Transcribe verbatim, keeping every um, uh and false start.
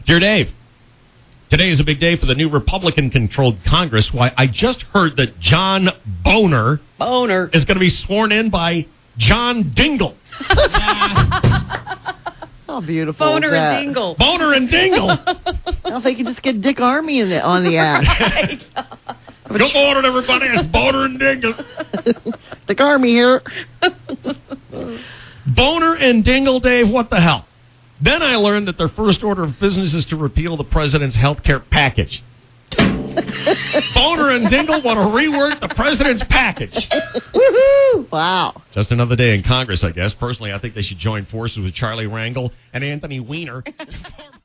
Dear Dave, today is a big day for the new Republican-controlled Congress. Why, I just heard that John Boner, Boner. is going to be sworn in by John Dingell. How beautiful Boner is that? and Dingle. Boner and Dingell. I don't think you just get Dick Army in the, on the act. Good morning, everybody. It's Boner and Dingell. Dick Army here. Boner and Dingell, Dave, what the hell? Then I learned that their first order of business is to repeal the president's health care package. Boner and Dingell want to rework the president's package. Woohoo! Wow. Just another day in Congress, I guess. Personally, I think they should join forces with Charlie Rangel and Anthony Weiner.